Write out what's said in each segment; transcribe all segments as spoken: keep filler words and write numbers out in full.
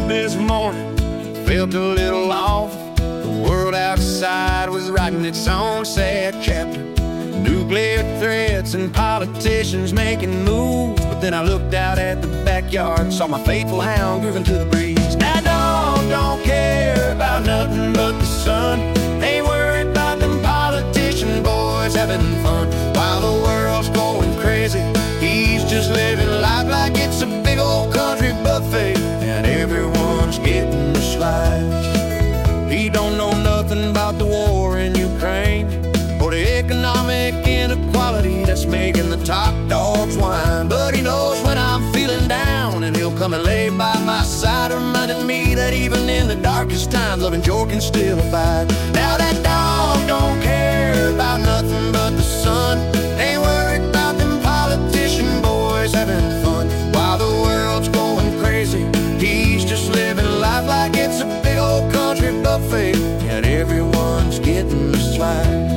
this morning, felt a little off. The world outside was writing its own sad chapter. Nuclear threats and politicians making moves. But then I looked out at the backyard, saw my faithful hound grooving to the breeze. That dog don't care about nothing but the sun. Ain't worried about them politician boys having fun. While the world's going crazy, he's just living life like it's a big old country buffet, and everyone's getting a slice. He don't know nothing about the war in Ukraine or the economic inequality that's making the top dogs whine. But he knows when I'm feeling down, and he'll come and lay by my side, reminding me that even in the darkest times, loving Joe can still abide. Now that dog don't care about nothing but the sun. Ain't worried about them politician boys having fun. While the world's going crazy, he's just living life like it's a big old country buffet, and everyone's getting a slice.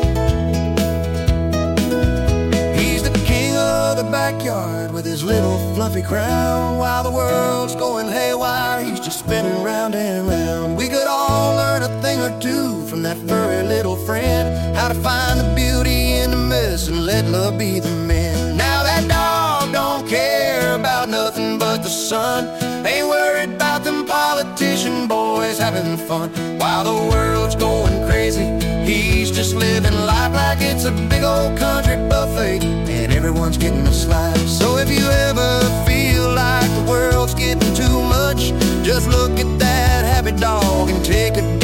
Backyard with his little fluffy crown. While the world's going haywire, he's just spinning round and round. We could all learn a thing or two from that furry little friend, how to find the beauty in the mess and let love be the man. Now that dog don't care about nothing but the sun. Ain't worried about them politician boys having fun. While the world's going crazy, he's just living life like it's a big old country buffet, and everyone's getting a slice. So if you ever feel like the world's getting too much, just look at that happy dog and take a